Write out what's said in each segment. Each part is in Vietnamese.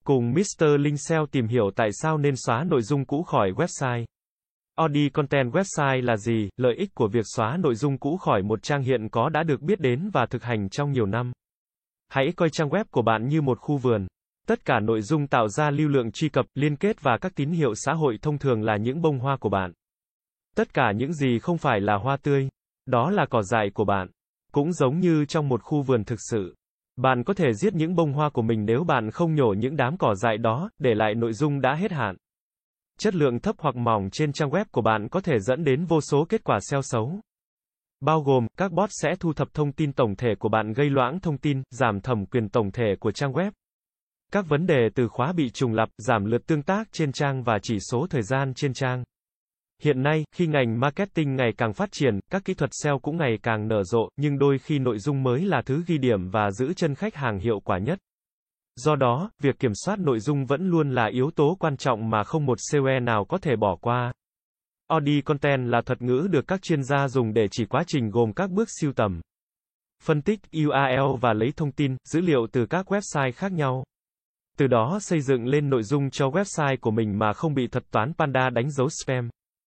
Cùng Mr. Linh SEO tìm hiểu tại sao nên xóa nội dung cũ khỏi website. Audi Content Website là gì? Lợi ích của việc xóa nội dung cũ khỏi một trang hiện có đã được biết đến và thực hành trong nhiều năm. Hãy coi trang web của bạn như một khu vườn. Tất cả nội dung tạo ra lưu lượng truy cập, liên kết và các tín hiệu xã hội thông thường là những bông hoa của bạn. Tất cả những gì không phải là hoa tươi, đó là cỏ dại của bạn. Cũng giống như trong một khu vườn thực sự. Bạn có thể giết những bông hoa của mình nếu bạn không nhổ những đám cỏ dại đó, để lại nội dung đã hết hạn. Chất lượng thấp hoặc mỏng trên trang web của bạn có thể dẫn đến vô số kết quả SEO xấu. Bao gồm, các bot sẽ thu thập thông tin tổng thể của bạn gây loãng thông tin, giảm thẩm quyền tổng thể của trang web. Các vấn đề từ khóa bị trùng lặp, giảm lượt tương tác trên trang và chỉ số thời gian trên trang. Hiện nay, khi ngành marketing ngày càng phát triển, các kỹ thuật SEO cũng ngày càng nở rộ, nhưng đôi khi nội dung mới là thứ ghi điểm và giữ chân khách hàng hiệu quả nhất. Do đó, việc kiểm soát nội dung vẫn luôn là yếu tố quan trọng mà không một SEO nào có thể bỏ qua. Audi Content là thuật ngữ được các chuyên gia dùng để chỉ quá trình gồm các bước sưu tầm, phân tích URL và lấy thông tin, dữ liệu từ các website khác nhau. Từ đó xây dựng lên nội dung cho website của mình mà không bị thuật toán Panda đánh dấu spam,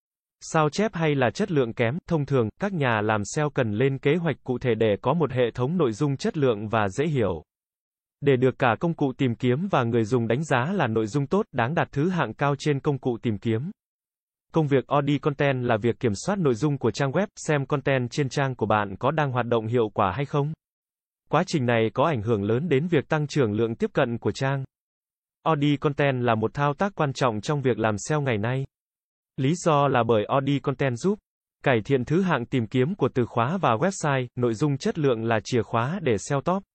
sao chép hay là chất lượng kém. Thông thường, các nhà làm SEO cần lên kế hoạch cụ thể để có một hệ thống nội dung chất lượng và dễ hiểu. Để được cả công cụ tìm kiếm và người dùng đánh giá là nội dung tốt, đáng đạt thứ hạng cao trên công cụ tìm kiếm. Công việc Audi Content là việc kiểm soát nội dung của trang web, xem content trên trang của bạn có đang hoạt động hiệu quả hay không. Quá trình này có ảnh hưởng lớn đến việc tăng trưởng lượng tiếp cận của trang. Audi Content là một thao tác quan trọng trong việc làm SEO ngày nay. Lý do là bởi Audi Content giúp cải thiện thứ hạng tìm kiếm của từ khóa và website, nội dung chất lượng là chìa khóa để SEO top.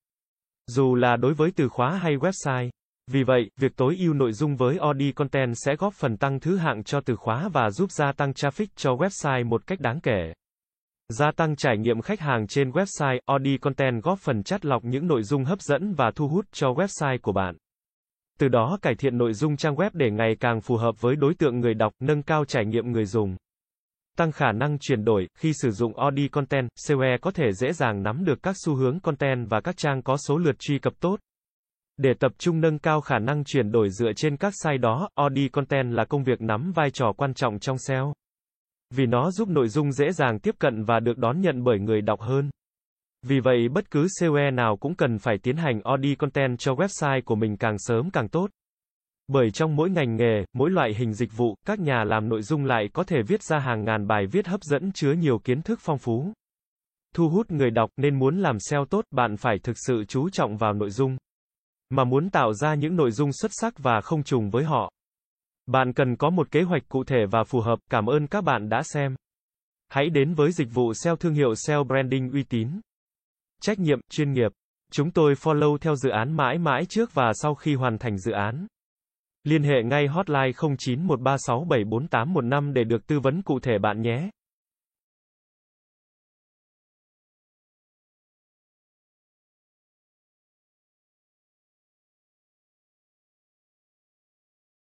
Dù là đối với từ khóa hay website. Vì vậy, việc tối ưu nội dung với Audi Content sẽ góp phần tăng thứ hạng cho từ khóa và giúp gia tăng traffic cho website một cách đáng kể. Gia tăng trải nghiệm khách hàng trên website, Audi Content góp phần chắt lọc những nội dung hấp dẫn và thu hút cho website của bạn. Từ đó cải thiện nội dung trang web để ngày càng phù hợp với đối tượng người đọc, nâng cao trải nghiệm người dùng. Tăng khả năng chuyển đổi, khi sử dụng Audi Content, SEO có thể dễ dàng nắm được các xu hướng content và các trang có số lượt truy cập tốt. Để tập trung nâng cao khả năng chuyển đổi dựa trên các site đó, Audi Content là công việc nắm vai trò quan trọng trong SEO. Vì nó giúp nội dung dễ dàng tiếp cận và được đón nhận bởi người đọc hơn. Vì vậy bất cứ SEO nào cũng cần phải tiến hành Audi Content cho website của mình càng sớm càng tốt. Bởi trong mỗi ngành nghề, mỗi loại hình dịch vụ, các nhà làm nội dung lại có thể viết ra hàng ngàn bài viết hấp dẫn chứa nhiều kiến thức phong phú. Thu hút người đọc, nên muốn làm SEO tốt, bạn phải thực sự chú trọng vào nội dung. Mà muốn tạo ra những nội dung xuất sắc và không trùng với họ, bạn cần có một kế hoạch cụ thể và phù hợp. Cảm ơn các bạn đã xem. Hãy đến với dịch vụ SEO thương hiệu SEO branding uy tín, trách nhiệm, chuyên nghiệp. Chúng tôi follow theo dự án mãi mãi trước và sau khi hoàn thành dự án. Liên hệ ngay hotline 0913674815 để được tư vấn cụ thể bạn nhé.